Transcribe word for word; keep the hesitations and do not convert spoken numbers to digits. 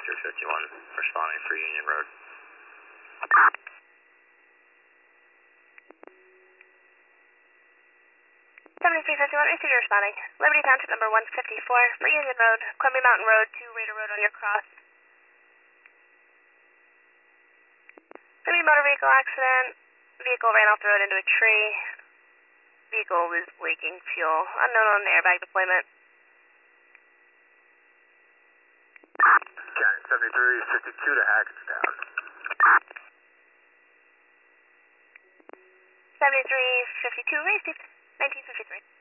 seventy-three fifty-one, responding for Union Road. seventy-three fifty-one, received responding. Liberty Township number one fifty-four, for Union Road, Columbia Mountain Road to Raider Road on your cross. Maybe motor vehicle accident. Vehicle ran off the road into a tree. Vehicle was leaking fuel. Unknown on airbag deployment. Got it, seventy-three fifty-two to Hackettstown. seventy-three fifty-two, received. nineteen fifty-three.